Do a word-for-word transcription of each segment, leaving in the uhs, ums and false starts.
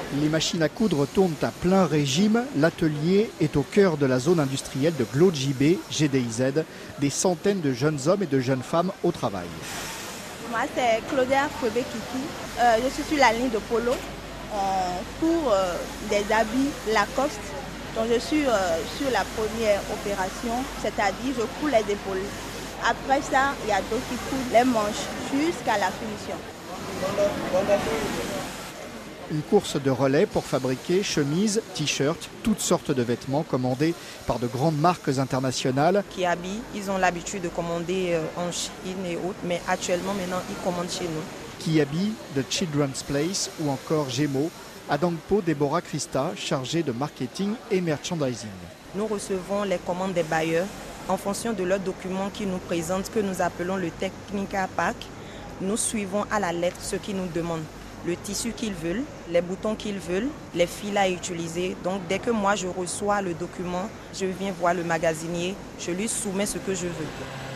Les machines à coudre tournent à plein régime. L'atelier est au cœur de la zone industrielle de Glodjibé, G D I Z. Des centaines de jeunes hommes et de jeunes femmes au travail. Moi, c'est Claudia Fouébé-Kiki. Euh, je suis sur la ligne de polo. On court euh, des habits Lacoste. Donc, je suis euh, sur la première opération, c'est-à-dire je couds les épaules. Après ça, il y a d'autres qui coudent les manches jusqu'à la finition. Une course de relais pour fabriquer chemises, t-shirts, toutes sortes de vêtements commandés par de grandes marques internationales. Qui habillent, ils ont l'habitude de commander en Chine et autres, mais actuellement maintenant ils commandent chez nous. Qui habille, The Children's Place ou encore Gémeaux, à Dangpo, Déborah Christa, chargée de marketing et merchandising. Nous recevons les commandes des bailleurs en fonction de leurs documents qui nous présentent, que nous appelons le Technica Pack. Nous suivons à la lettre ce qu'ils nous demandent. Le tissu qu'ils veulent, les boutons qu'ils veulent, les fils à utiliser. Donc dès que moi je reçois le document, je viens voir le magasinier, je lui soumets ce que je veux.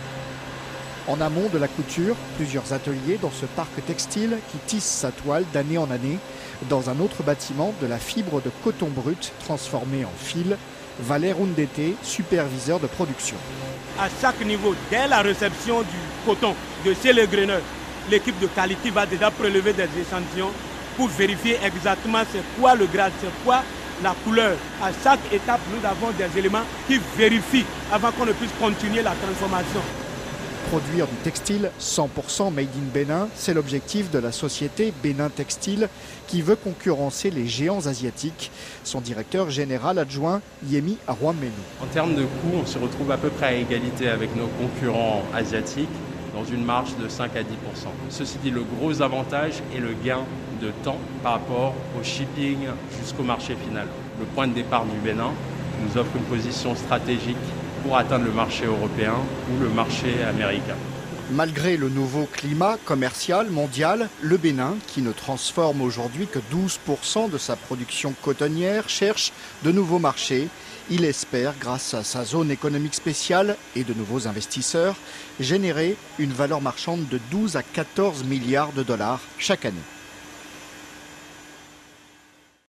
En amont de la couture, plusieurs ateliers dans ce parc textile qui tisse sa toile d'année en année. Dans un autre bâtiment, de la fibre de coton brut transformée en fil. Valère Oundete, superviseur de production. À chaque niveau, dès la réception du coton de chez le graineur, l'équipe de qualité va déjà prélever des échantillons pour vérifier exactement c'est quoi le grade, c'est quoi la couleur. À chaque étape, nous avons des éléments qui vérifient avant qu'on ne puisse continuer la transformation. Produire du textile cent pour cent made in Bénin, c'est l'objectif de la société Bénin Textile qui veut concurrencer les géants asiatiques. Son directeur général adjoint, Yemi Arwamenu. En termes de coûts, on se retrouve à peu près à égalité avec nos concurrents asiatiques, dans une marge de cinq à dix pour cent. Ceci dit, le gros avantage est le gain de temps par rapport au shipping jusqu'au marché final. Le point de départ du Bénin nous offre une position stratégique pour atteindre le marché européen ou le marché américain. Malgré le nouveau climat commercial mondial, le Bénin, qui ne transforme aujourd'hui que douze pour cent de sa production cotonnière, cherche de nouveaux marchés. Il espère, grâce à sa zone économique spéciale et de nouveaux investisseurs, générer une valeur marchande de douze à quatorze milliards de dollars chaque année.